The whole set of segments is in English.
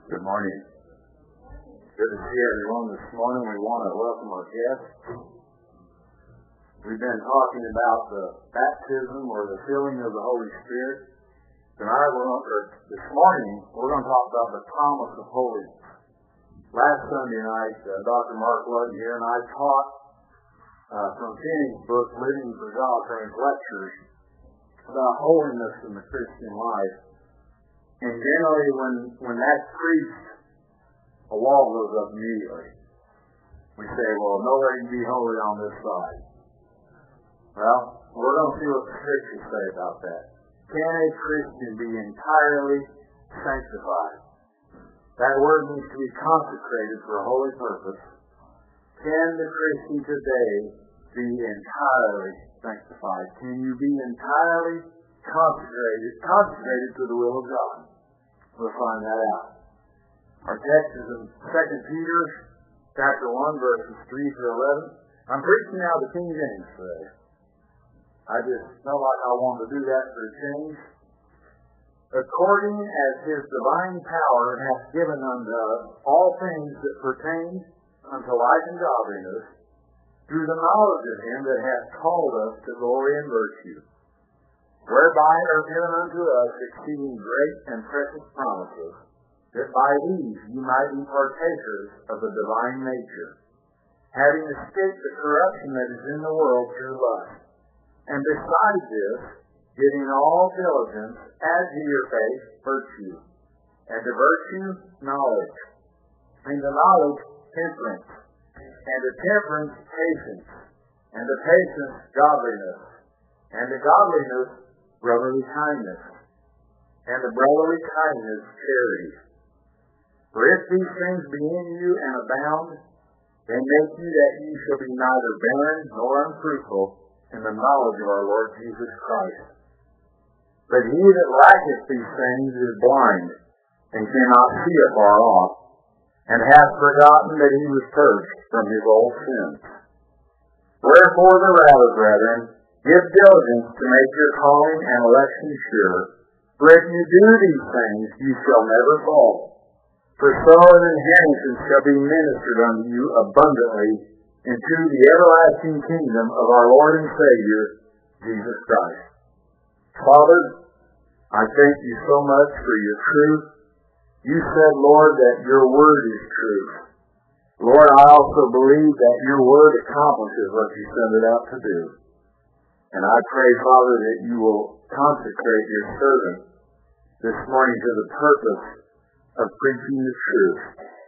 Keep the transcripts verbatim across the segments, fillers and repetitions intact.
Good morning. Good to see everyone this morning. We want to welcome our guests. We've been talking about the baptism or the filling of the Holy Spirit. Tonight, we're going, or this morning, we're going to talk about the promise of holiness. Last Sunday night, uh, Doctor Mark Ludden here and I taught uh, from Finney's book, Living for God, from his lectures, about holiness in the Christian life. And generally, when, when that's preached, a wall goes up immediately. We say, well, nobody can be holy on this side. Well, we're going to see what the Scriptures say about that. Can a Christian be entirely sanctified? That word needs to be consecrated for a holy purpose. Can the Christian today be entirely sanctified? Can you be entirely consecrated, consecrated to the will of God? We'll find that out. Our text is in Second Peter chapter one, verses three through eleven. I'm preaching now the King James today. I just felt like I wanted to do that for a change. According as his divine power hath given unto us all things that pertain unto life and godliness, through the knowledge of him that hath called us to glory and virtue, whereby are given unto us exceeding great and precious promises, that by these ye might be partakers of the divine nature, having escaped the corruption that is in the world through lust. And besides this, giving all diligence, add to your faith virtue, and to virtue knowledge, and to knowledge temperance, and to temperance patience, and to patience godliness, and to godliness brotherly kindness, and to brotherly kindness charity. For if these things be in you and abound, then make you that ye shall be neither barren nor unfruitful in the knowledge of our Lord Jesus Christ. But he that lacketh these things is blind, and cannot see afar off, and hath forgotten that he was purged from his old sins. Wherefore the rather, brethren, give diligence to make your calling and election sure. For if you do these things, you shall never fall. For so an inheritance shall be ministered unto you abundantly into the everlasting kingdom of our Lord and Savior, Jesus Christ. Father, I thank you so much for your truth. You said, Lord, that your word is truth. Lord, I also believe that your word accomplishes what you send it out to do. And I pray, Father, that you will consecrate your servant this morning to the purpose of preaching the truth.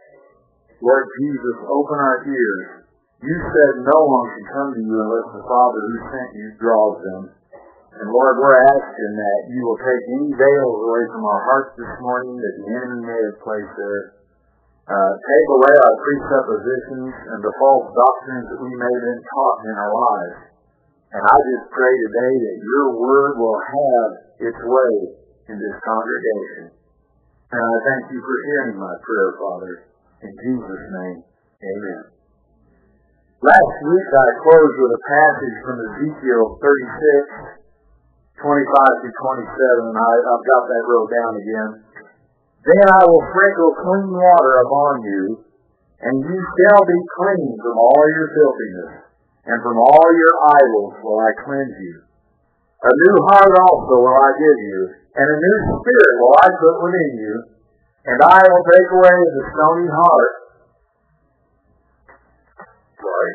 Lord Jesus, open our ears. You said no one can come to you unless the Father who sent you draws them. And Lord, we're asking that you will take any veils away from our hearts this morning that the enemy may have placed there. Uh, take away our presuppositions and the false doctrines that we may have been taught in our lives. And I just pray today that your word will have its way in this congregation. And I thank you for hearing my prayer, Father. In Jesus' name, amen. Last week I closed with a passage from Ezekiel thirty-six, twenty-five to twenty-seven, and I, I've got that wrote down again. Then I will sprinkle clean water upon you, and you shall be clean from all your filthiness, and from all your idols will I cleanse you. A new heart also will I give you, and a new spirit will I put within you, and I will take away the stony heart. Sorry.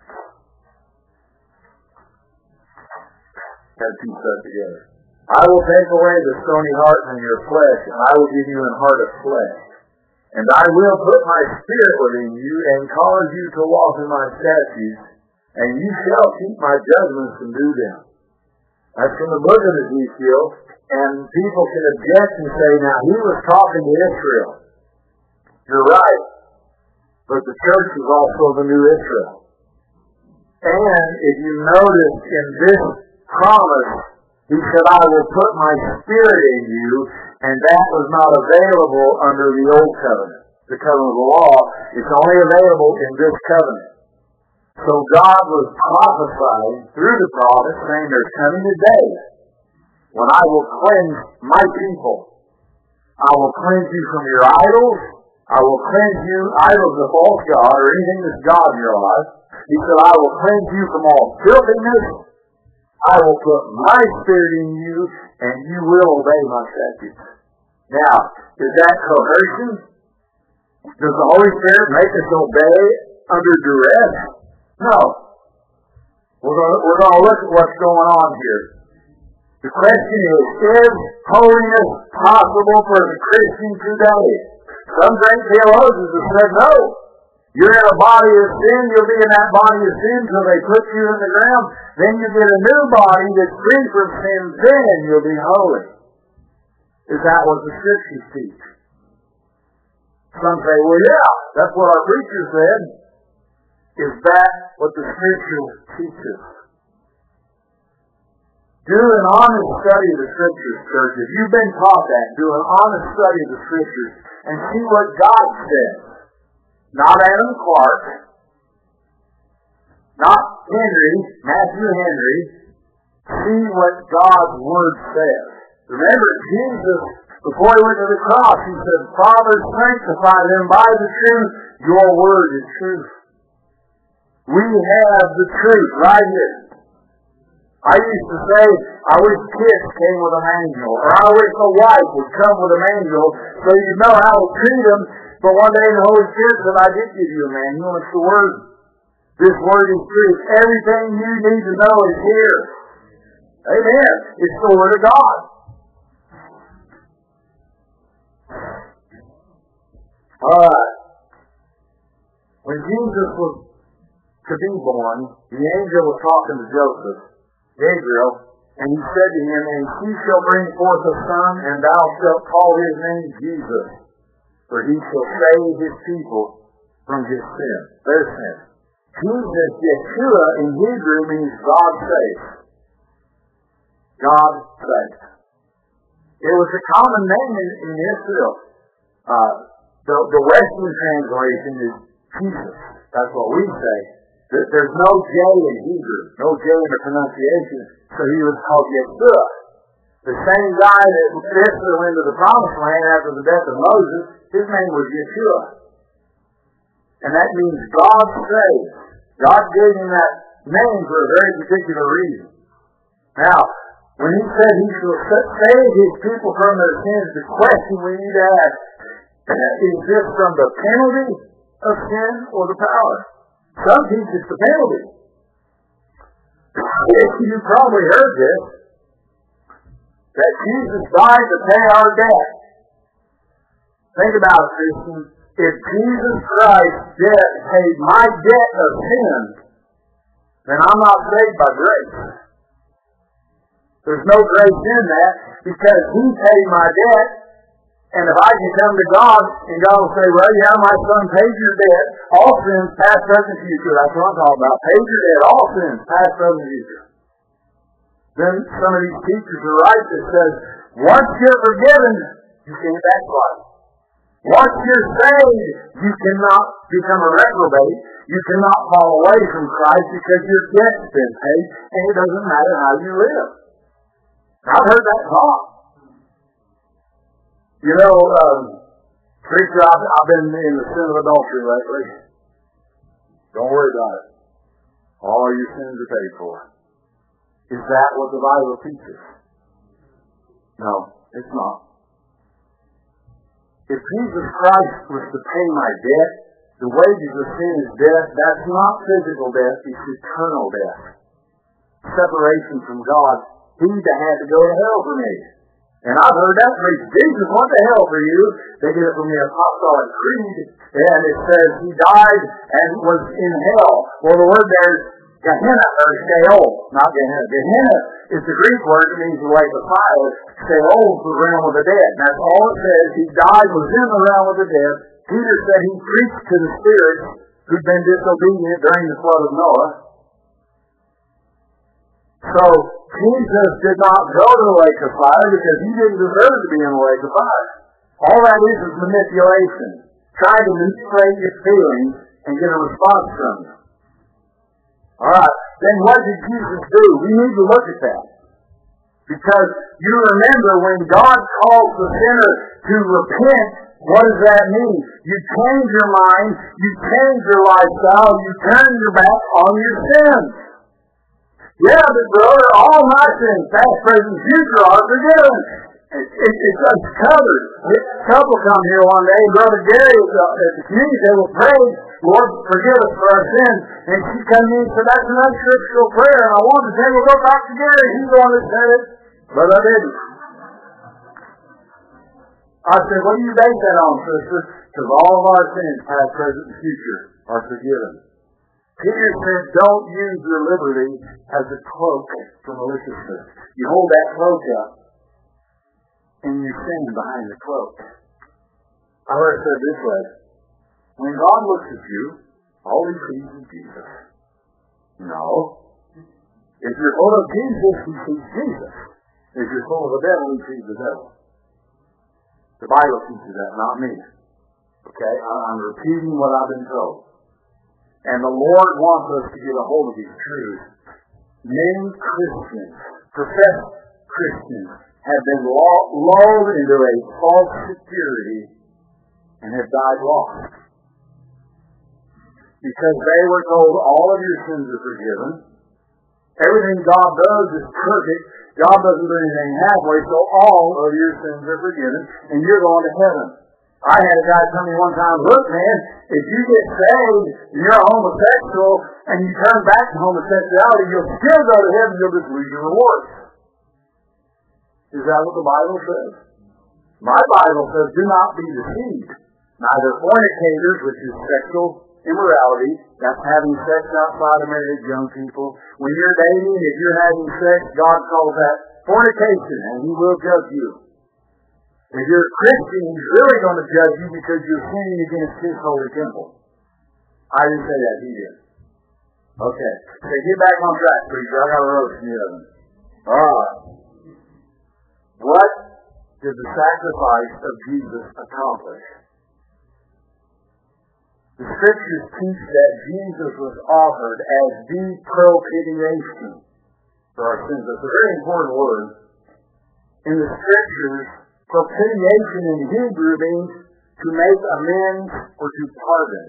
Got two set together. I will take away the stony heart from your flesh, and I will give you an heart of flesh. And I will put my spirit within you, and cause you to walk in my statutes, and you shall keep my judgments and do them. That's from the book of Ezekiel, and people can object and say, now he was talking to Israel. You're right, but the church is also the new Israel. And if you notice in this promise, he said, I will put my spirit in you, and that was not available under the old covenant. The covenant of the law is only available in this covenant. So God was prophesying through the prophet, saying there's coming a day when I will cleanse my people. I will cleanse you from your idols. I will cleanse you, idols of false God, or anything that's God in your life. He said, I will cleanse you from all filthiness. I will put my spirit in you, and you will obey my statutes. Now, is that coercion? Does the Holy Spirit make us obey under duress? No. We're going to, we're going to look at what's going on here. The question is, is holiness possible for the Christian today? Some great theologians have said no. You're in a body of sin, you'll be in that body of sin until they put you in the ground. Then you get a new body that's free from sin, then you'll be holy. Is that what the Scriptures teach? Some say, well, yeah, that's what our preacher said. Is that what the Scriptures teaches? Do an honest study of the Scriptures, church. If you've been taught that, do an honest study of the Scriptures and see what God says. Not Adam Clark, not Henry, Matthew Henry. See what God's Word says. Remember, Jesus, before he went to the cross, he said, Father, sanctify them by the truth. Your Word is truth. We have the truth right here. I used to say, I wish kids came with a manual, or I wish a wife would come with a manual so you know how to treat them. But one day the Holy Spirit said, I did give you a manual. It's the Word. This Word is truth. Everything you need to know is here. Amen. It's the Word of God. All right. When Jesus was to be born, the angel was talking to Joseph, Gabriel, and he said to him, and he shall bring forth a son, and thou shalt call his name Jesus, for he shall save his people from his sin, their sin. Jesus, Yeshua, in Hebrew means God saves. God saves. It was a common name in, in Israel. Uh, the, the Western translation is Jesus. That's what we say. There's no J in Hebrew, no J in the pronunciation, so he was called Yeshua. The same guy that Israel into the promised land after the death of Moses, his name was Yeshua. And that means God saves. God gave him that name for a very particular reason. Now, when he said he shall save his people from their sins, the question we need to ask, is this from the penalty of sin or the power? Some teach it's the penalty. You probably heard this, that Jesus died to pay our debt. Think about it, Christian. If Jesus Christ's debt paid my debt of sin, then I'm not saved by grace. There's no grace in that because he paid my debt. And if I can come to God, and God will say, well, yeah, my son paid your debt, all sins, past, present, future. That's what I'm talking about. Paid your debt, all sins, past, present, future. Then some of these teachers are right that says, once you're forgiven, you can't backslide. Once you're saved, you cannot become a reprobate. You cannot fall away from Christ because your debt's been paid, and it doesn't matter how you live. I've heard that talk. You know, um, preacher, I've, I've been in the sin of adultery lately. Don't worry about it. All your sins are paid for. Is that what the Bible teaches? No, it's not. If Jesus Christ was to pay my debt, the wages of sin is death. That's not physical death, it's eternal death. Separation from God. He'd have had to go to hell for me. And I've heard that preached. Jesus went to hell for you. They get it from the Apostolic Creed, and it says he died and was in hell. Well, the word there is Gehenna, or Sheol, not Gehenna. Gehenna is the Greek word. It means the lake of fire. Sheol is the realm of the dead. And that's all it says. He died, was in the realm of the dead. Peter said he preached to the spirits who'd been disobedient during the flood of Noah. So, Jesus did not go to the lake of fire because he didn't deserve to be in the lake of fire. All that is is manipulation. Trying to manipulate your feelings and get a response from you. Alright, then what did Jesus do? We need to look at that. Because you remember when God calls the sinner to repent, what does that mean? You change your mind, you change your lifestyle, you turn your back on your sins. Yeah, but brother, all my sins, past, present, future, are forgiven. It, it, it's just covered. We had a couple come here one day, Brother Gary was uh, at the community, they were praying, Lord, forgive us for our sins. And she came in and said, that's an unscriptural prayer. And I wanted to say, well, go talk to Gary. He's the one that said it. But I didn't. I said, what do you base that on, sister? Because all of our sins, past, present, and future, are forgiven. Peter said, don't use your liberty as a cloak for maliciousness. You hold that cloak up, and you sin behind the cloak. I heard it said this way. When God looks at you, all he sees is Jesus. No. If you're full of Jesus, he sees Jesus. If you're full of the devil, he sees the devil. The Bible teaches that, not me. Okay? I'm repeating what I've been told. And the Lord wants us to get a hold of these truths. Many Christians, professed Christians, have been lulled into a false security and have died lost. Because they were told all of your sins are forgiven. Everything God does is perfect. God doesn't do anything halfway, so all of your sins are forgiven, and you're going to heaven. I had a guy tell me one time, look, man, if you get saved and you're a homosexual and you turn back to homosexuality, you'll still go to heaven, you'll just lose your rewards. Is that what the Bible says? My Bible says, do not be deceived. Neither fornicators, which is sexual immorality, that's having sex outside of marriage, young people. When you're dating, if you're having sex, God calls that fornication, and he will judge you. If you're a Christian, he's really going to judge you because you're sinning against his holy temple. I didn't say that, he did. Okay, so get back on track, preacher. I got a roast in the oven. All right. What did the sacrifice of Jesus accomplish? The Scriptures teach that Jesus was offered as the propitiation for our sins. That's a very important word. In the Scriptures, propitiation in Hebrew means to make amends or to pardon.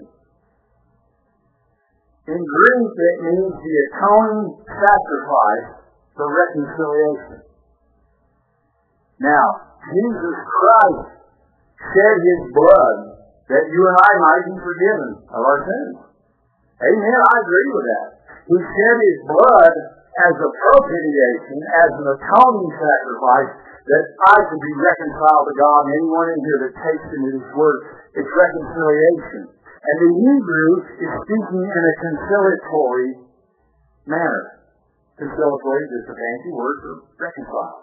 In Greek, it means the atoning sacrifice for reconciliation. Now, Jesus Christ shed his blood that you and I might be forgiven of our sins. Amen, I agree with that. He shed his blood as a propitiation, as an atoning sacrifice, that I could be reconciled to God, and anyone in here that takes him at his word, it's reconciliation. And the Hebrew is speaking in a conciliatory manner. Conciliatory is just a fancy word for reconcile.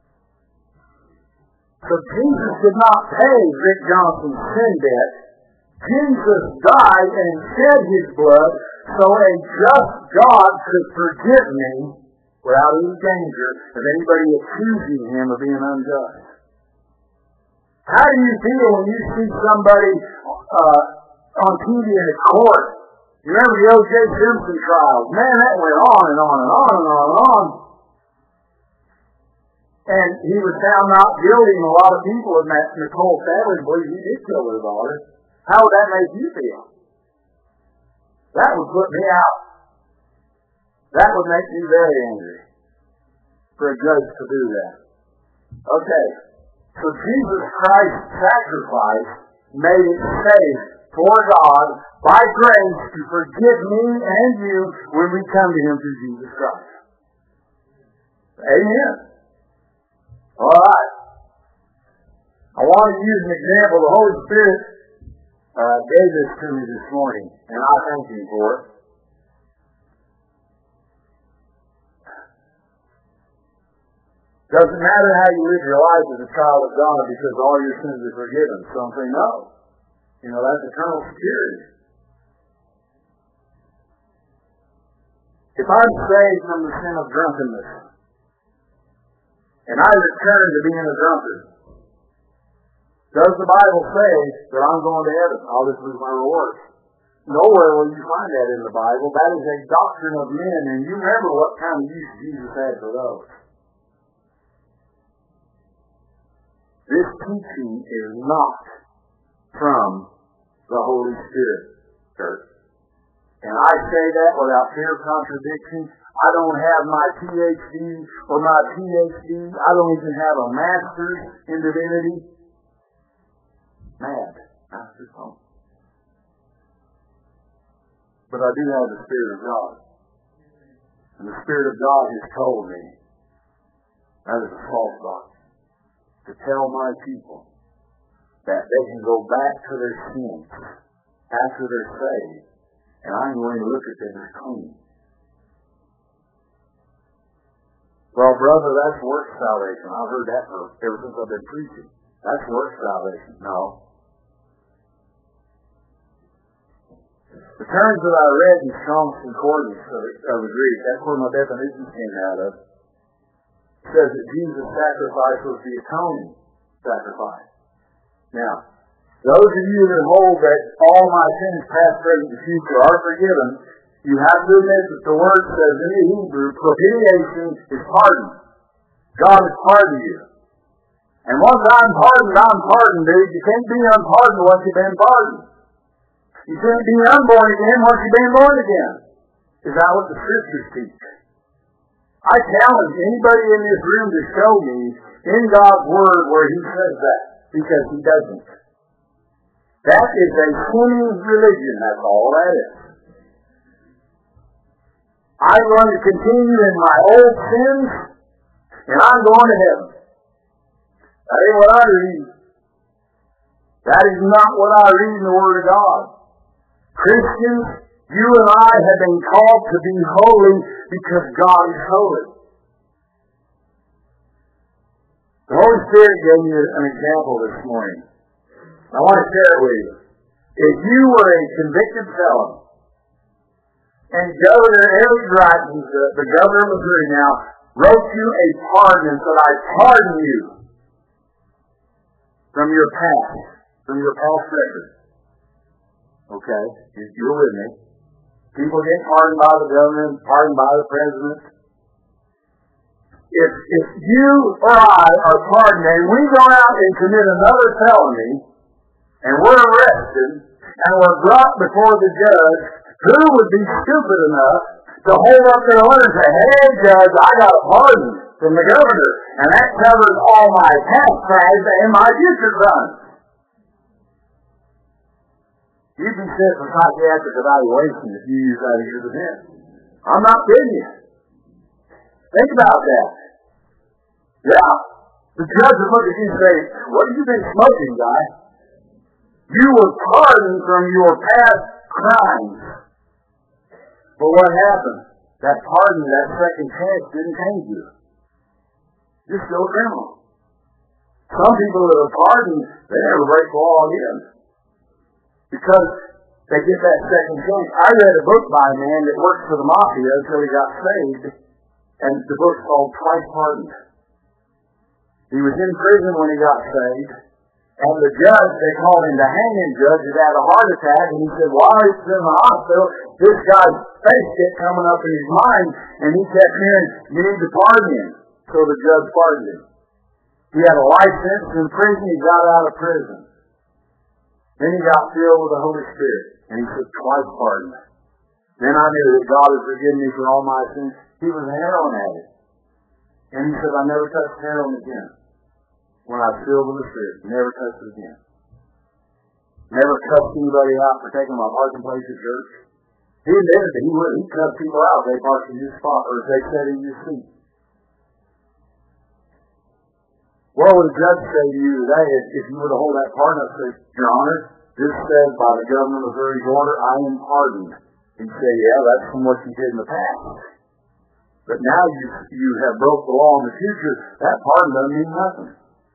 So Jesus did not pay Rick Johnson's sin debt. Jesus died and shed his blood so a just God could forgive me without any danger of anybody accusing him of being unjust. How do you feel when you see somebody uh, on T V in a court? You remember the O J Simpson trial? Man, that went on and on and on and on and on. And he was found not guilty, and a lot of people in that Nicole family believe he did kill their daughter. How would that make you feel? That would put me out. That would make me very angry for a judge to do that. Okay, so Jesus Christ's sacrifice made it safe for God by grace to forgive me and you when we come to him through Jesus Christ. Amen. All right. I want to use an example. The Holy Spirit uh, gave this to me this morning, and I thank him for it. Doesn't matter how you live your life as a child of God because all your sins are forgiven. Some say no. You know, that's eternal security. If I'm saved from the sin of drunkenness, and I return to being a drunkard, does the Bible say that I'm going to heaven? I'll just lose my rewards. Nowhere will you find that in the Bible. That is a doctrine of men, and you remember what kind of use Jesus had for those. This teaching is not from the Holy Spirit, church. And I say that without fear of contradiction. I don't have my P H D or my P H D. I don't even have a master's in divinity. Mad. Master's home. But I do have the Spirit of God. And the Spirit of God has told me that is a false doctrine. To tell my people that they can go back to their sins after they're saved, and I'm going to look at them as clean. Well, brother, that's works salvation. I've heard that for ever since I've been preaching. That's works salvation. No. The terms that I read in Strong's Concordance of, of the Greek, that's where my definition came out of, says that Jesus' sacrifice was the atoning sacrifice. Now, those of you that hold that all my sins, past, present, and future, are forgiven, you have to admit that the word says in the Hebrew, propitiation is pardon. God has pardoned you. And once I'm pardoned, I'm pardoned, dude. You can't be unpardoned once you've been pardoned. You can't be unborn again once you've been born again. Is that what the Scriptures teach? I challenge anybody in this room to show me in God's Word where He says that, because He doesn't. That is a sinning religion, that's all that is. I'm going to continue in my old sins, and I'm going to heaven. That ain't what I read. That is not what I read in the Word of God. Christians, you and I have been called to be holy because God is holy. The Holy Spirit gave me an example this morning. I want to share it with you. If you were a convicted felon, and Governor Eric Greitens, the, the governor of Missouri now, wrote you a pardon and said, I pardon you from your past, from your past record. Okay, you're with me. People get pardoned by the governor, pardoned by the president. If, if you or I are pardoned and we go out and commit another felony, and we're arrested, and we're brought before the judge, who would be stupid enough to hold up their order and say, hey, judge, I got a pardon from the governor, and that covers all my past crimes and my future crimes. You can sit for psychiatric evaluation if you use that as your defense. I'm not kidding you. Think about that. Yeah. The judge would look at you and say, what have you been smoking, guy? You were pardoned from your past crimes. But what happened? That pardon, that second chance didn't change you. You're still a criminal. Some people that are pardoned, they never break the law again. Because they get that second chance. I read a book by a man that worked for the mafia until he got saved, and the book's called Twice Pardoned. He was in prison when he got saved, and the judge, they called him the hanging judge, had had a heart attack, and he said, while he was in the hospital, this guy's face kept coming up in his mind, and he kept hearing, you need to pardon him. So the judge pardoned him. He had a life sentence in prison, he got out of prison. Then he got filled with the Holy Spirit, and he said, twice pardoned. Then I knew that God had forgiven me for all my sins. He was a heroin addict. And he said, I never touched heroin again. When I was filled with the Spirit, never touched it again. Never cussed anybody out for taking my parking place at church. He admitted that he would. He cussed people out if they parked in his spot or if they sat in his seat. What would a judge say to you today if, if you were to hold that pardon up and say, Your Honor, this says by the governor of Missouri's order, I am pardoned. He'd say, yeah, that's from what you did in the past. But now you you have broke the law in the future, that pardon doesn't mean nothing.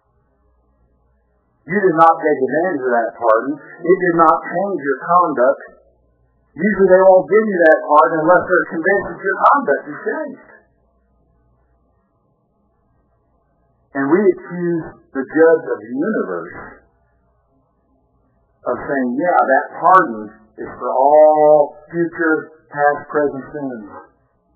You did not take advantage of that pardon. It did not change your conduct. Usually they won't give you that pardon unless they're convinced that your conduct has changed. And we accuse the judge of the universe of saying, yeah, that pardon is for all future, past, present sins.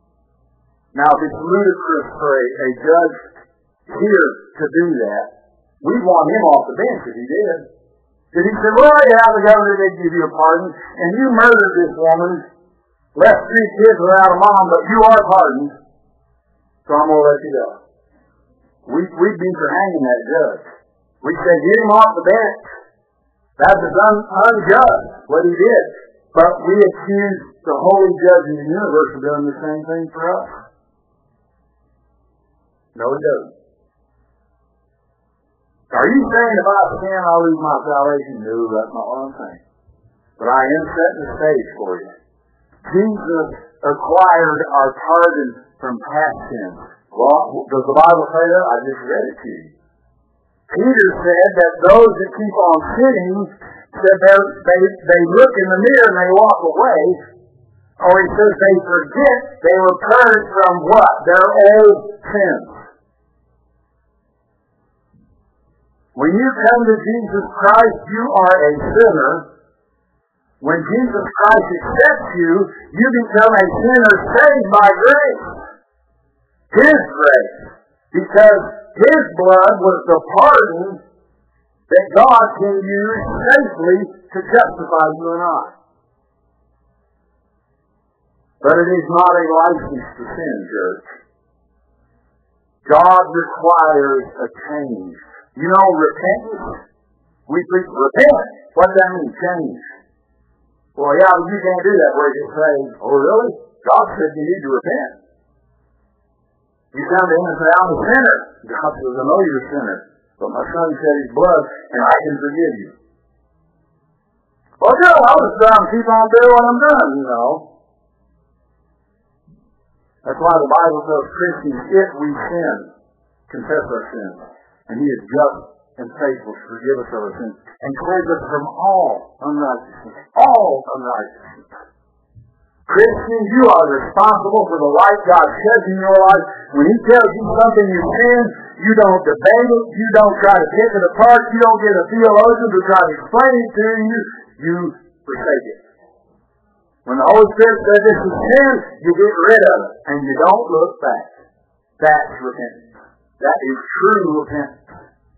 Now, if it's ludicrous for a, a judge here to do that, We'd want him off the bench if he did. Because he said, well, yeah, the governor did give you a pardon, and you murdered this woman, left three kids without a mom, but you are pardoned, so I'm going to let you go. We, we'd be for hanging that judge. We'd say, get him off the bench. That was un, unjust, what he did. But we accuse the holy judge in the universe of doing the same thing for us. No, he doesn't. Are you saying if I sin, I'll lose my salvation? No, that's not what I'm saying. But I am setting the stage for you. Jesus acquired our pardon from past sins. Well, does the Bible say that? I just read it to you. Peter said that those that keep on sinning, said they, they look in the mirror and they walk away. Or he says they forget they were purged from what? Their old sins. When you come to Jesus Christ, you are a sinner. When Jesus Christ accepts you, you become a sinner saved by grace. His grace. Because His blood was the pardon that God can use safely to justify you and I. But it is not a license to sin, church. God requires a change. You know, repentance, we preach repent. What does that mean, change? Well, yeah, you can't do that where you say, oh, really? God said you need to repent. You come to Him and say, I'm a sinner. God says, I know you're a sinner, but my Son shed His blood, and I can forgive you. Well, no, I'll just try and keep on doing what I'm doing, you know. That's why the Bible says, Christians, if we sin, confess our sins. And He is just and faithful to forgive us of our sins and cleanse us from all unrighteousness. All unrighteousness. Christian, you are responsible for the light God sheds in your life. When He tells you something you sin, you don't debate it. You don't try to pick it apart. You don't get a theologian to try to explain it to you. You forsake it. When the Holy Spirit says this is sin, you get rid of it. And you don't look back. That's repentance. That is true repentance.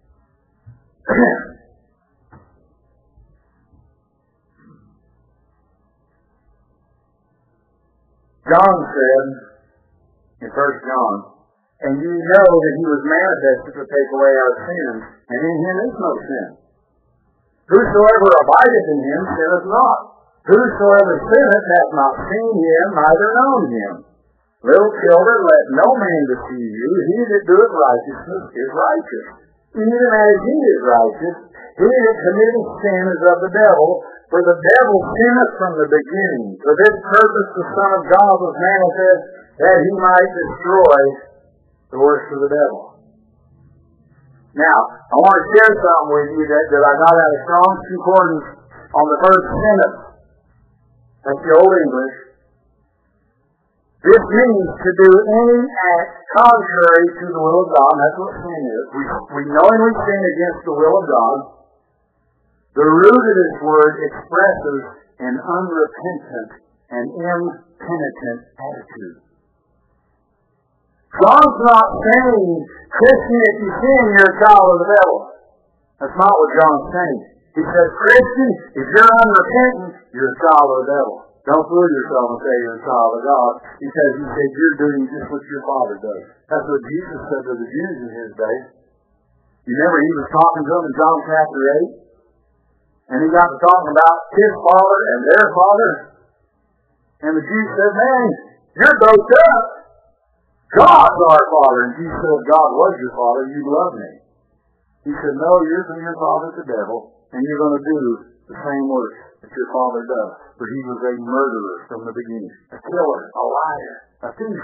John said in First John, and you know that He was manifested to take away our sins, and in Him is no sin. Whosoever abideth in Him sinneth not. Whosoever sinneth hath not seen Him, neither known Him. Little children, let no man deceive you. He that doeth righteousness is righteous, even as He is righteous. He that committeth sin is of the devil, for the devil sinneth from the beginning. For this purpose the Son of God was manifest, that He might destroy the works of the devil. Now, I want to share something with you that, that I got out of Strong's Concordance on the first sentence. That's the Old English. This means to do any act contrary to the will of God. That's what sin is. We, we knowingly sin against the will of God. The root of this word expresses an unrepentant and impenitent attitude. John's not saying, Christian, if you sin, you're a child of the devil. That's not what John's saying. He says, Christian, if you're unrepentant, you're a child of the devil. Don't fool yourself and say you're a child of God. He says, he said, you're doing just what your father does. That's what Jesus said to the Jews in His day. You remember He was talking to them in John chapter eight? And He got to talking about His father and their father. And the Jews said, man, you're both up. God's our father. And Jesus said, God was your father. You love me. He said, no, you're from your father, the devil, and you're going to do the same works that your father does. For he was a murderer from the beginning, a killer, a liar, a thief.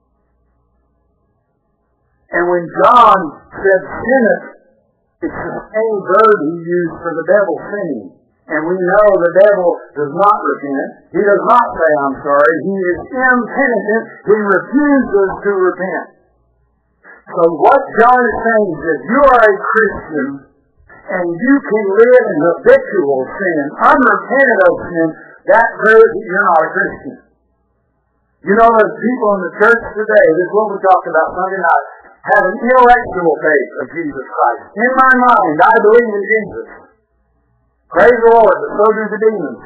And when John said sinneth, it's the same verb he used for the devil sinning. And we know the devil does not repent. He does not say, I'm sorry. He is impenitent. He refuses to repent. So what John is saying is that you are a Christian and you can live in habitual sin, unrepentant of sin, that proves that you're not a Christian. You know, there's people in the church today, this is what we talked about Sunday night, have an intellectual faith of Jesus Christ. In my mind, I believe in Jesus. Praise the Lord, but so do the demons.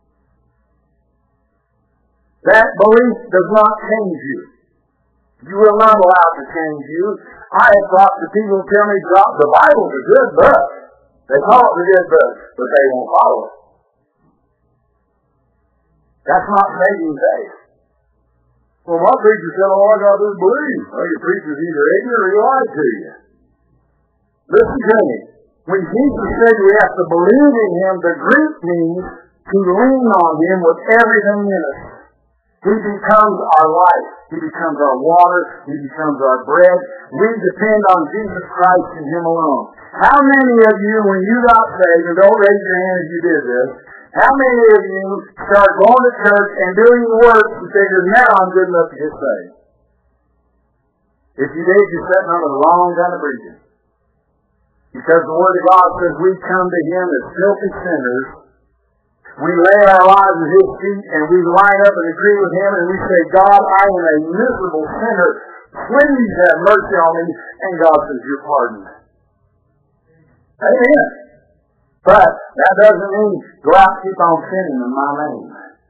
That belief does not change you. You will not allow it to change you. I have talked to people who tell me the Bible's a good book. They call it a good book, but they won't follow it. That's not saving faith. Well, my preacher said, all I got to do is believe. Well, your preacher's either ignorant or he lied to you. Listen to me. When Jesus said we have to believe in Him, the Greek means to lean on Him with everything in us. He becomes our life. He becomes our water. He becomes our bread. We depend on Jesus Christ and Him alone. How many of you, when you got saved, and don't raise your hand if you did this, how many of you start going to church and doing works and figure, now I'm good enough to get saved? If you did, you're sitting under the wrong kind of preaching. Because the Word of God says we come to Him as filthy sinners. We lay our lives at His feet and we line up and agree with Him and we say, God, I am a miserable sinner. Please have mercy on me. And God says, you're pardoned. Amen. But that doesn't mean go out and keep on sinning in my name.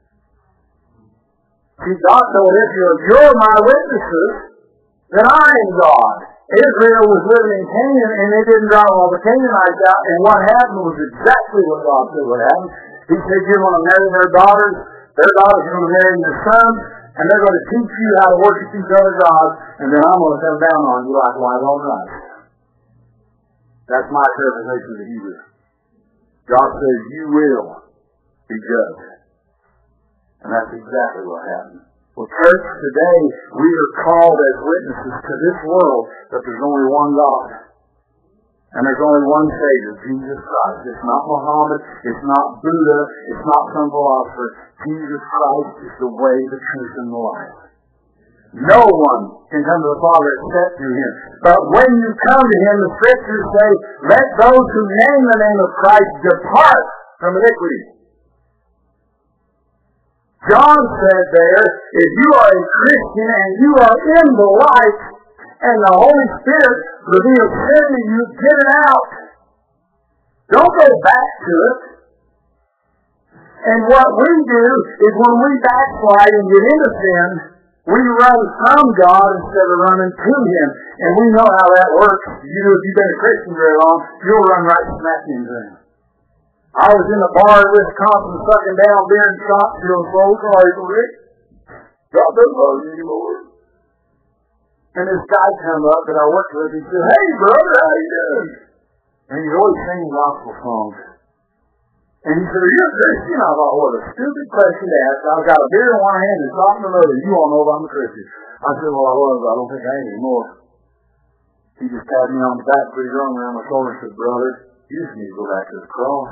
See, God told Israel, you're my witnesses that I am God. Israel was living in Canaan and they didn't drive all the Canaanites out, and what happened was exactly what God said would happen. He said, you're going to marry their daughters, their daughters are going to marry your sons, and they're going to teach you how to worship these other gods, and then I'm going to come down on you like white on rice. That's my interpretation of the Hebrew. God says, you will be judged. And that's exactly what happened. Well, church, today we are called as witnesses to this world that there's only one God. And there's only one Savior, Jesus Christ. It's not Muhammad. It's not Buddha. It's not some philosopher. Jesus Christ is the way, the truth, and the life. No one can come to the Father except through Him. But when you come to Him, the Scriptures say, let those who name the name of Christ depart from iniquity. John said there, if you are a Christian and you are in the light, and the Holy Spirit reveals sin to you, get it out. Don't go back to it. And what we do is when we backslide and get into sin, we run from God instead of running to Him. And we know how that works. You know, if you've been a Christian very long, you'll run right smack into Him. I was in a bar in Wisconsin sucking down beer and shots, feeling so sorry for Rick. God doesn't love you anymore. And this guy come up that I worked with, he said, hey brother, how you doing? And he's always singing gospel songs. And he said, are you a Christian? I thought, what a stupid question to ask. I've got a beer in one hand and shot in another. You all know if I'm a Christian. I said, well I was, I don't think I am anymore. He just tapped me on the back, put his arm around my shoulder and said, brother, you just need to go back to the cross.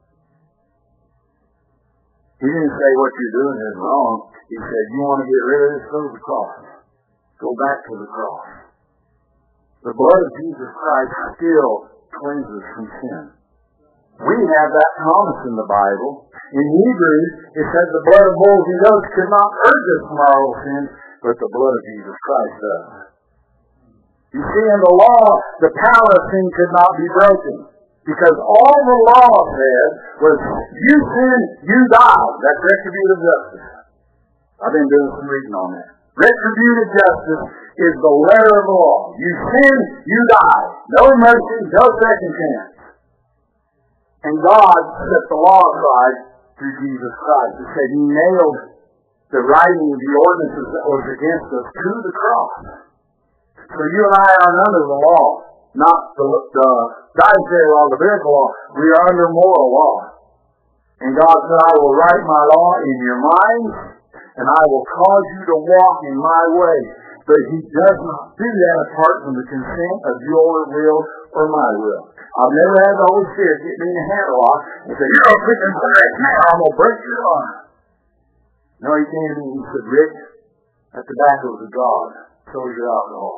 He didn't say what you're doing is wrong. He said, you want to get rid of this, go to the cross. Go back to the cross. The blood of Jesus Christ still cleanses from sin. We have that promise in the Bible. In Hebrews, it says the blood of bulls and goats could not purge us from our old sins, but the blood of Jesus Christ does. You see, in the law, the power of sin could not be broken. Because all the law said was, you sin, you die. That's retributive justice. I've been doing some reading on that. Retributive justice is the letter of the law. You sin, you die. No mercy, no second chance. And God set the law aside through Jesus Christ. He said He nailed the writing of the ordinances that was against us to the cross. So you and I are under the law, not the, the dietary law, the biblical law. We are under moral law. And God said, I will write my law in your minds, and I will cause you to walk in my way. But He does not do that apart from the consent of your will or my will. I've never had the Holy Spirit get me in a handlock and say, you're going to put this right now, I'm going to break your arm. No, He came to me and He said, Rick, that tobacco is a God. So is your alcohol.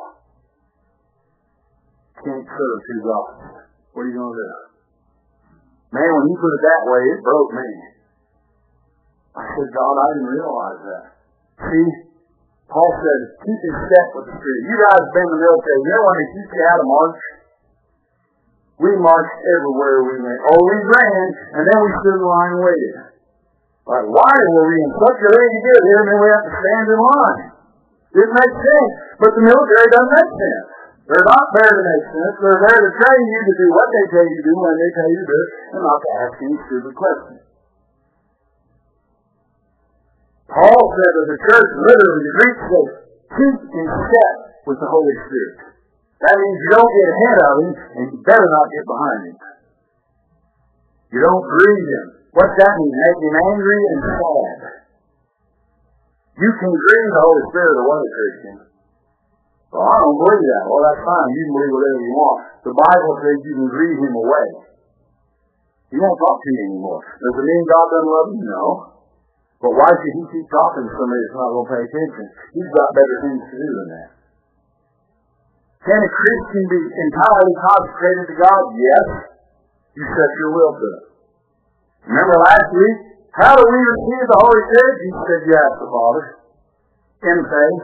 Can't serve two gods. What are you going to do? Man, when He put it that way, it broke me. I said, God, I didn't realize that. See, Paul said, keep in step with the Spirit. You guys have been in the military. You know when they keep you out of march? We marched everywhere we went. Or we ran, and then we stood in line and waited. Like, why were we in such a hurry to get here, and then we have to stand in line? Didn't make sense. But the military doesn't make sense. They're not there to make sense. They're there to train you to do what they tell you to do when they tell you to do it, and not to ask any stupid questions. Paul said to the church, literally, the Greek says, keep in step with the Holy Spirit. That means you don't get ahead of Him, and you better not get behind Him. You don't grieve Him. What's that mean? Make Him angry and sad. You can grieve the Holy Spirit or what, Christian? Well, I don't believe that. Well, that's fine. You can believe whatever you want. The Bible says you can grieve Him away. He won't talk to you anymore. Does it mean God doesn't love you? No. But why should He keep talking to somebody that's not going to pay attention? He's got better things to do than that. Can a Christian be entirely consecrated to God? Yes. You set your will to it. Remember last week? How do we receive the Holy Spirit? Jesus said you ask the Father. In faith.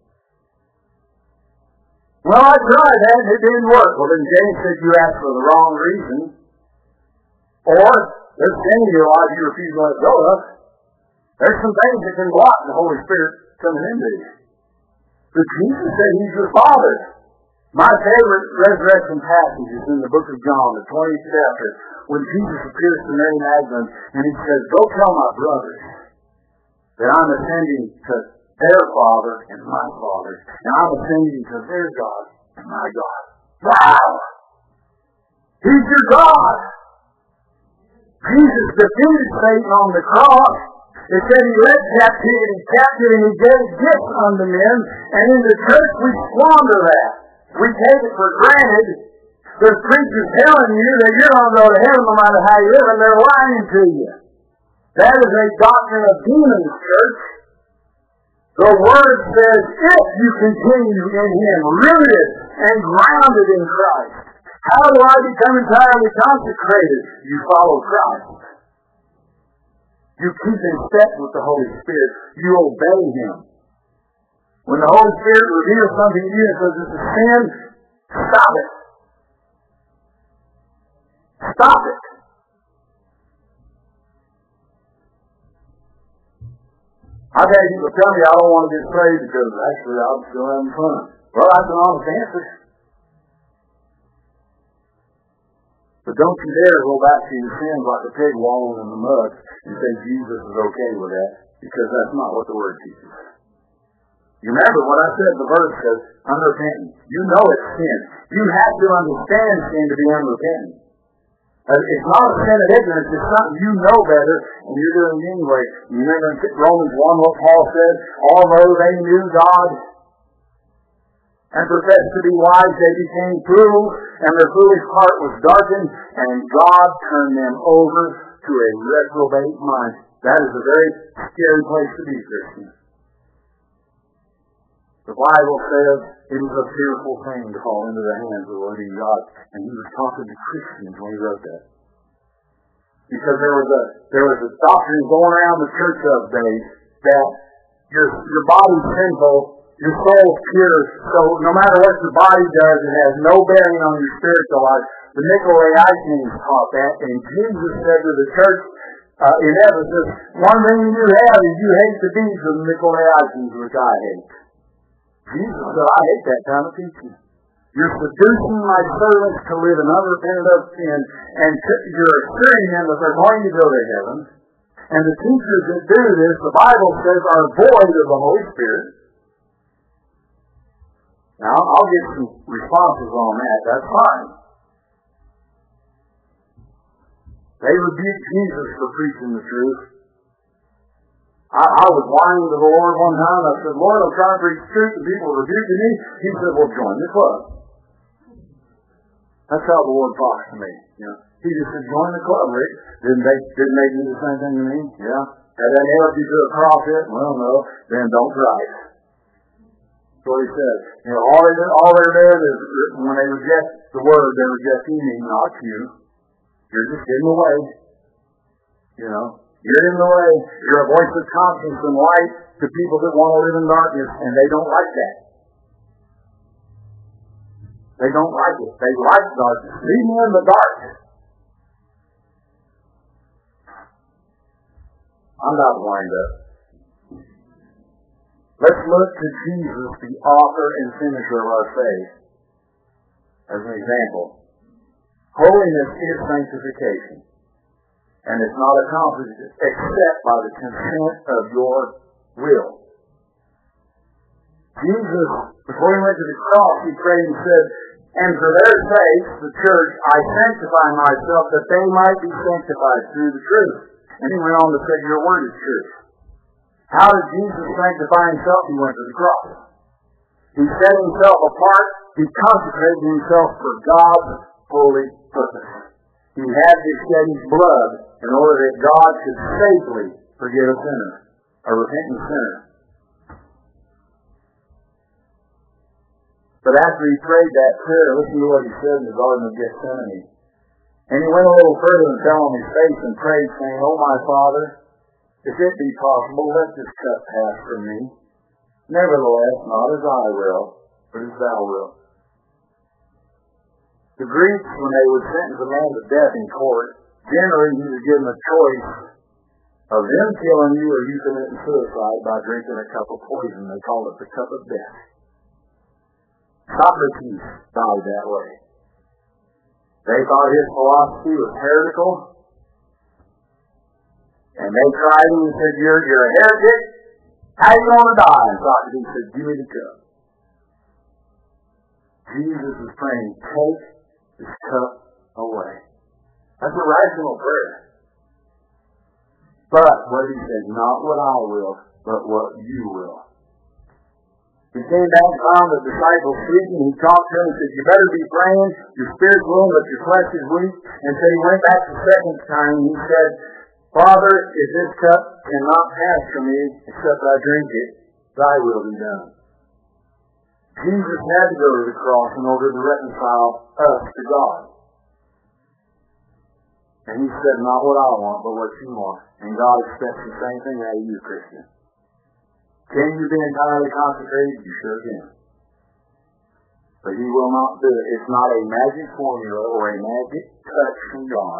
Well, I tried that and it didn't work. Well, then James said you asked for the wrong reason. Or, there's sin in your life you refuse to let go of. There's some things that can block the Holy Spirit coming into you. But Jesus said He's your Father. My favorite resurrection passage is in the book of John, the twentieth chapter, when Jesus appears to Mary Magdalene and He says, go tell my brothers that I'm ascending to their Father and my Father, and I'm ascending to their God and my God. Wow! He's your God! Jesus defeated Satan on the cross. It said He led captivity captive and He gave gifts unto men, and in the church we squander that. We take it for granted. There's preachers telling you that you're going to go to heaven no matter how you live, and they're lying to you. That is a doctrine of demons, church. The Word says, if you continue in Him, rooted and grounded in Christ. How do I become entirely consecrated? You follow Christ. You keep in step with the Holy Spirit. You obey Him. When the Holy Spirit reveals something to you and says it's a sin, stop it. Stop it. I've had people tell me I don't want to get saved because actually I'm still having fun. Well, that's an honest answer. But don't you dare go back to your sins like a pig wallowing in the mud and say Jesus is okay with that, because that's not what the Word teaches. You remember what I said, the verse says, unrepentant. You know it's sin. You have to understand sin to be unrepentant. It's not a sin of ignorance, it's something you know better, and you're doing it anyway. You remember in Romans one what Paul said, although they knew God and professed to be wise, they became fools, and their foolish heart was darkened, and God turned them over to a reprobate mind. That is a very scary place to be, Christian. The Bible says it was a fearful thing to fall into the hands of the living God. And he was talking to Christians when he wrote that. Because there was a there was a doctrine going around the church of days that your your body's sinful, your soul's pure, so no matter what your body does, it has no bearing on your spiritual life. The Nicolaitans taught that, and Jesus said to the church uh, in Ephesus, one thing you have is you hate the deeds of the Nicolaitans, which I hate. Jesus said, I hate that kind of teaching. You're seducing my servants to live in unrepentant of sin, and you're assuring them that they're going to go to heaven. And the teachers that do this, the Bible says, are void of the Holy Spirit. Now, I'll get some responses on that. That's fine. They rebuked Jesus for preaching the truth. I, I was whining to the Lord one time. I said, Lord, I'm trying to preach the truth, and people are rebuking me. He said, well, join the club. That's how the Lord talks to me. You know, he just said, join the club, Rick. Didn't they, didn't they do the same thing to me? Yeah. Had they nailed you to a cross yet? Well, no. Then don't try it. That's what he said. You know, all, they, all they're doing is, when they reject the word, they're rejecting me, not you. You're just getting away. You know. You're in the way. You're a voice of conscience and light to people that want to live in darkness, and they don't like that. They don't like it. They like darkness. Leave me in the dark. I'm not wind up. Let's look to Jesus, the author and finisher of our faith, as an example. Holiness is sanctification, and it's not accomplished except by the consent of your will. Jesus, before he went to the cross, he prayed and said, and for their sakes, the church, I sanctify myself that they might be sanctified through the truth. And he went on to say, your word is truth. How did Jesus sanctify himself? He went to the cross. He set himself apart. He consecrated himself for God's holy purpose. He had to shed his blood in order that God could safely forgive a sinner, a repentant sinner. But after he prayed that prayer, listen to what he said in the Garden of Gethsemane. And he went a little further and fell on his face and prayed, saying, O my Father, if it be possible, let this cup pass from me. Nevertheless, not as I will, but as thou wilt. The Greeks, when they would sentence a man to death in court, generally he was given a choice of them killing you or you committing suicide by drinking a cup of poison. They called it the cup of death. Socrates died that way. They thought his philosophy was heretical, and they tried him and said, you're, you're a heretic? How are you going to die? And Socrates said, give me the cup. Jesus is praying, take this cup away. That's a rational prayer. But what he said, not what I will, but what you will. He came back and found the disciples sleeping. He talked to them and said, you better be praying. Your spirit's willing, but your flesh is weak. And so he went back the second time and he said, Father, if this cup cannot pass from me except I drink it, thy will be done. Jesus had to go to the cross in order to reconcile us to God. And he said, not what I want, but what you want. And God expects the same thing out of you, Christian. Can you be entirely consecrated? You sure can. But he will not do it. It's not a magic formula or a magic touch from God.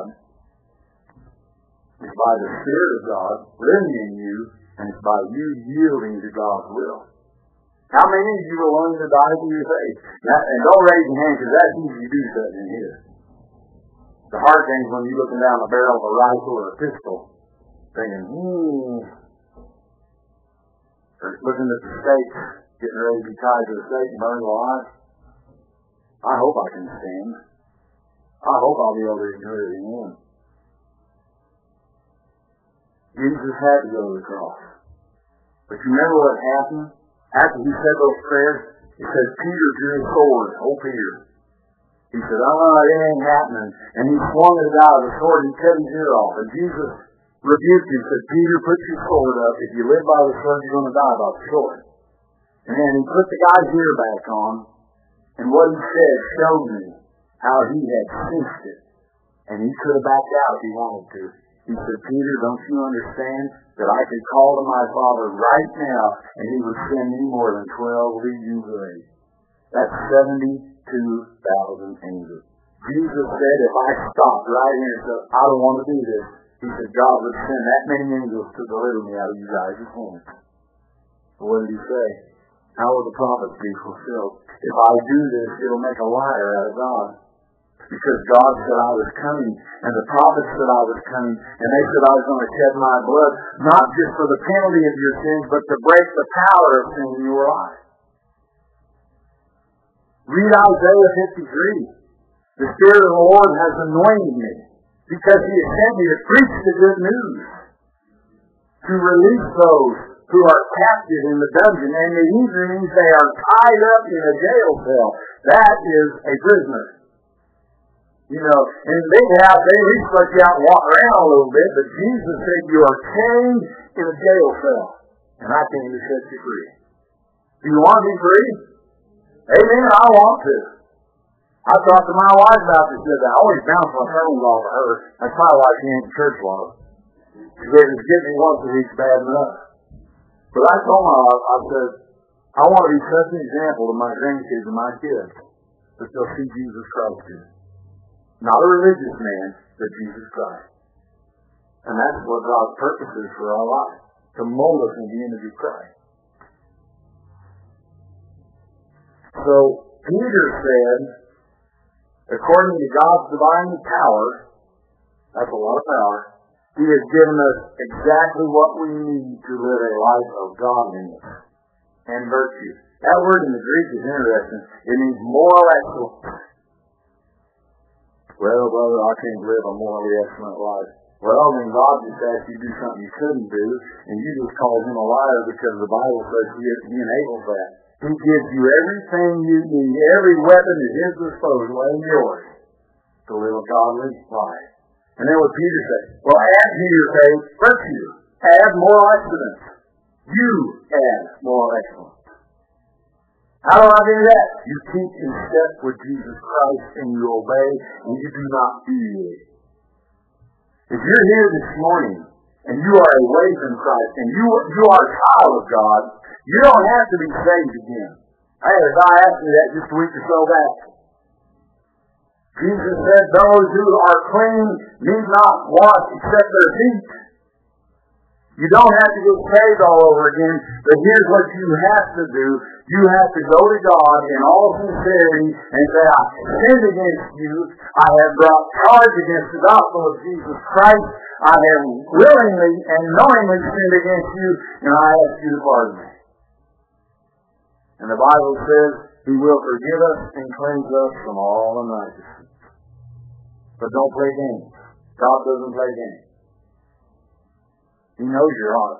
It's by the Spirit of God living in you, and it's by you yielding to God's will. How many of you are willing to die for your faith? Now, and don't raise your hand, because that's easy to do something in here. The hard thing is when you're looking down the barrel of a rifle or a pistol, thinking, hmm, or looking at the stake, getting ready to be tied to the stake and burned alive. I hope I can stand. I hope I'll be able to endure it again. Jesus had to go to the cross. But you remember what happened? After he said those prayers, he said, Peter drew his sword. Oh, Peter. He said, oh, it ain't happening. And he swung it out of the sword and cut his ear off. And Jesus rebuked him, said, Peter, put your sword up. If you live by the sword, you're going to die by the sword. And then he put the guy's ear back on, and what he said showed me how he had cinched it. And he could have backed out if he wanted to. He said, Peter, don't you understand that I could call to my Father right now, and he would send me more than twelve legions of angels. That's seventy-two thousand angels. Jesus said, if I stopped right here and said, I don't want to do this, he said, God would send that many angels to deliver me out of you guys' hands. But what did he say? How will the prophets be fulfilled? If I do this, it'll make a liar out of God. Because God said I was coming, and the prophets said I was coming, and they said I was going to shed my blood, not just for the penalty of your sins, but to break the power of sin in your life. Read Isaiah fifty-three. The Spirit of the Lord has anointed me, because he has sent me to preach the good news, to release those who are captive in the dungeon, and the Hebrew means they are tied up in a jail cell. That is a prisoner. You know, in the big house, they at least let you out and walk around a little bit, but Jesus said you are chained in a jail cell, and I came to set you free. Do you want to be free? Amen, I want to. I talked to my wife about this. I always bounce my sermons off of her. That's probably why she ain't in church long. She said, it's getting me once a week's bad enough. But I told her, I, I said, I want to be such an example to my grandkids and my kids that they'll see Jesus Christ in. Not a religious man, but Jesus Christ. And that's what God's purpose is for our life, to mold us into the image of Christ. So, Peter said, according to God's divine power, that's a lot of power, He has given us exactly what we need to live a life of godliness and virtue. That word in the Greek is interesting. It means moral excellence. Well, brother, I can't live a morally excellent life. Well, then God just asked you to do something you couldn't do, and you just called Him a liar because the Bible says He, he enables that. He gives you everything you need, every weapon at His disposal and yours to live a godly life. And then what Peter said, well, add to your faith virtue. Add moral excellence. You add moral excellence. How do I do that? You keep in step with Jesus Christ and you obey and you do not deviate. If you're here this morning and you are away from Christ and you, you are a child of God, you don't have to be saved again. I had a guy ask me that just a week or so back. Jesus said those who are clean need not wash except their feet. You don't have to get saved all over again, but here's what you have to do. You have to go to God in all sincerity and say, I sinned against you. I have brought charge against the gospel of Jesus Christ. I have willingly and knowingly sinned against you, and I ask you to pardon me. And the Bible says He will forgive us and cleanse us from all unrighteousness. But don't play games. God doesn't play games. He knows your heart.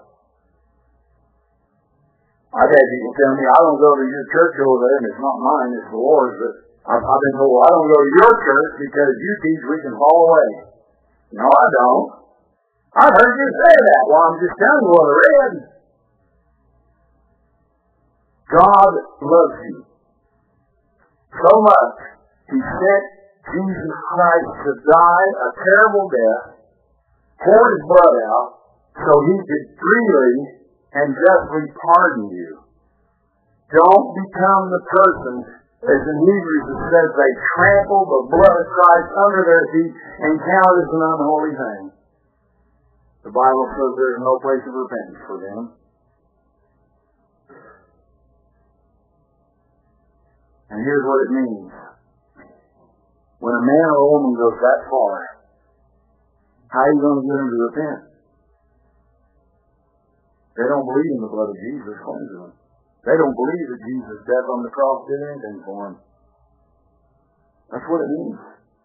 I've had people tell me, I don't go to your church over there, and it's not mine, it's the Lord's. But I've, I've been told, I don't go to your church because you teach we can fall away. No, I don't. I've heard you say that. Well, I'm just telling you what I read. God loves you so much, He sent Jesus Christ to die a terrible death, poured His blood out, so He could freely and justly pardon you. Don't become the person, as in Hebrews it says, they trample the blood of Christ under their feet and count it as an unholy thing. The Bible says there is no place of repentance for them. And here's what it means. When a man or a woman goes that far, how are you going to get them to repent? They don't believe in the blood of Jesus cleansing them. They don't believe that Jesus' death on the cross did anything for them. That's what it means.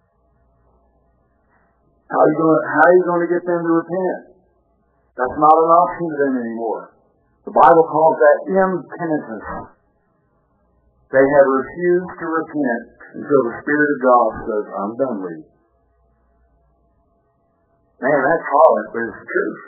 How are you going to, how are you going to get them to repent? That's not an option to them anymore. The Bible calls that impenitence. They have refused to repent until the Spirit of God says, I'm done with you. Man, that's hard, but it's the truth.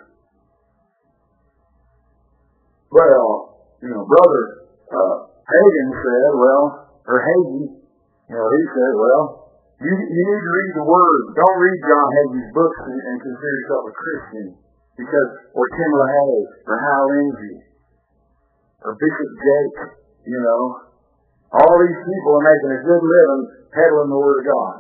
Well, you know, Brother uh, Hagen said, well, or Hagee, you know, he said, well, you, you need to read the Word. Don't read John Hagee's books and, and consider yourself a Christian. Because, or Tim LaHaye, or Hal Lindsey, or Bishop Jake, you know, all these people are making a good living peddling the Word of God.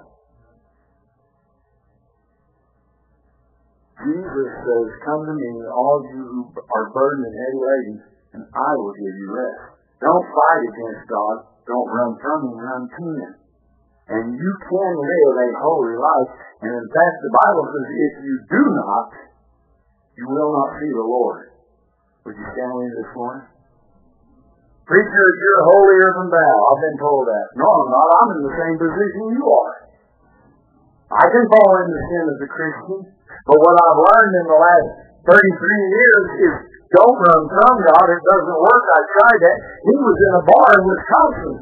Jesus says, come to me, all you who are burdened and heavy laden, and I will give you rest. Don't fight against God. Don't run from Him, run to Him. And you can live a holy life. And in fact, the Bible says, if you do not, you will not see the Lord. Would you stand with me this morning? Preacher, you're holier than thou. I've been told that. No, I'm not. I'm in the same position you are. I can fall into sin as a Christian. But what I've learned in the last thirty-three years is don't run from God. It doesn't work. I tried that. He was in a bar in Wisconsin.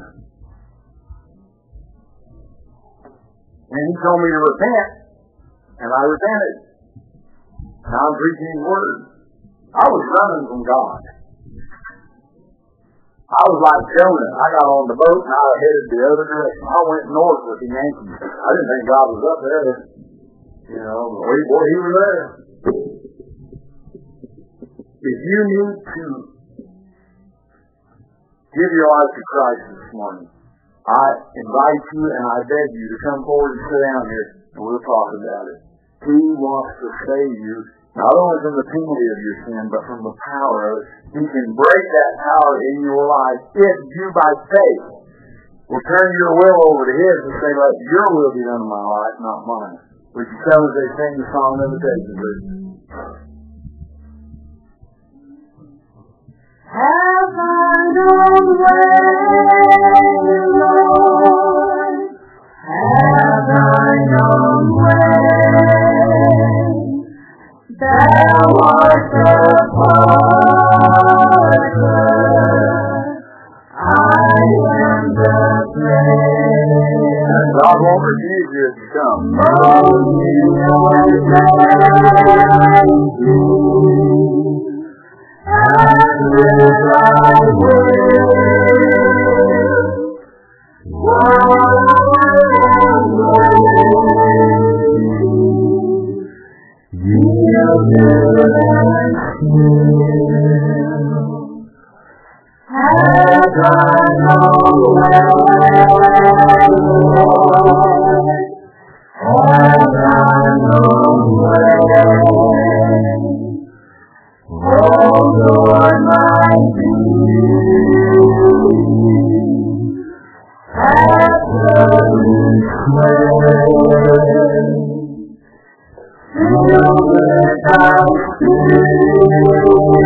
And he told me to repent. And I repented. Now I'm preaching His Word. I was running from God. I was like Jonah. I got on the boat and I headed the other direction. I went north with the Yankees. I didn't think God was up there. You know, boy, boy, He was there. If you need to give your life to Christ this morning, I invite you and I beg you to come forward and sit down here and we'll talk about it. He wants to save you, not only from the penalty of your sin, but from the power of it. He can break that power in your life if you, by faith, will turn your will over to His and say, let your will be done in my life, not mine. Would you tell as they sing the song of the invitation, Have thine own way, Lord. Have thine own way. Thou art the potter, I am the clay. God won't refuse you if you come. Oh, you thank you. And with thy will, yield and still. Have thine own way, Lord. Have thine own way. Oh Lord, my being, absolute sway, fill with thy spirit,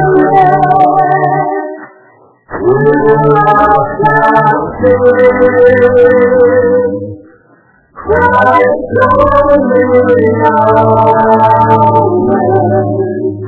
till thou shalt sing, Christ only always.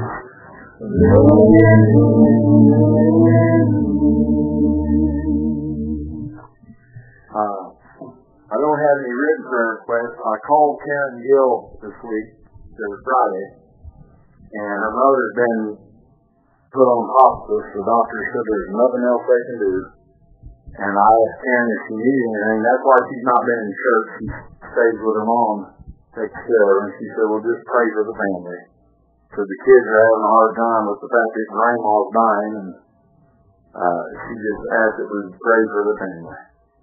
Uh, I don't have any written prayer requests. I called Karen Gill this week, it was Friday, and her mother's been put on hospice. The doctor said there's nothing else they can do. And I asked Karen if she needed anything. That's why she's not been in church. She stays with her mom, takes care of her, and she said, well, just pray for the family. So the kids are having a hard time with the fact that grandma's dying, and uh, she just asked that we pray for the family.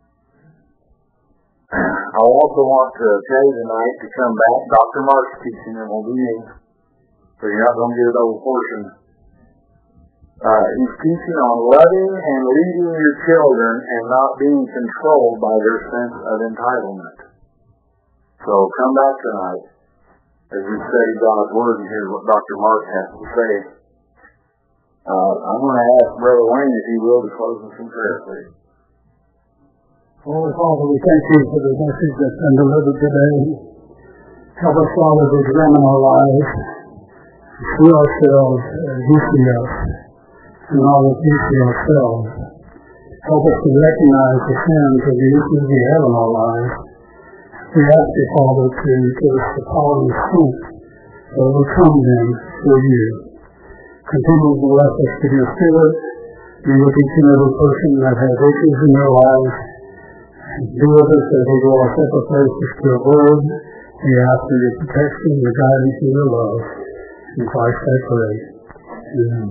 I also want to tell you tonight to come back. Doctor Mark's teaching in a meeting, so you're not going to get a double portion. Uh, he's teaching on loving and leading your children and not being controlled by their sense of entitlement. So come back tonight as we study God's Word and hear what Doctor Mark has to say. Uh, I'm going to ask Brother Wayne, if he will, to close with some prayer, please. Holy Father, we thank you for the message that's been delivered today. Help us, Father, to examine our lives, see ourselves as you see us, and not as we see ourselves. Help us to recognize the sins and the issues we have in our lives. We ask you, Father, to give us the power and strength to overcome them through you. Continue to bless us with your Spirit. Be with each and every person that has issues in their lives. Be with us as we go our separate places to your word. We ask for your protection, your guidance, and your love. In Christ I pray. Amen.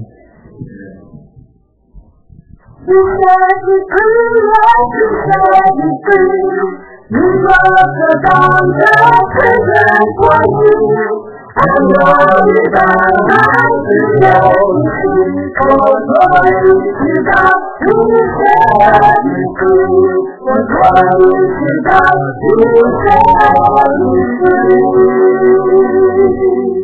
You set me free, Lord, you set me free. You love the bound of prison for you. And all is our life to know you. Oh, glory to God, who set me free. Oh, glory to God, who set me free.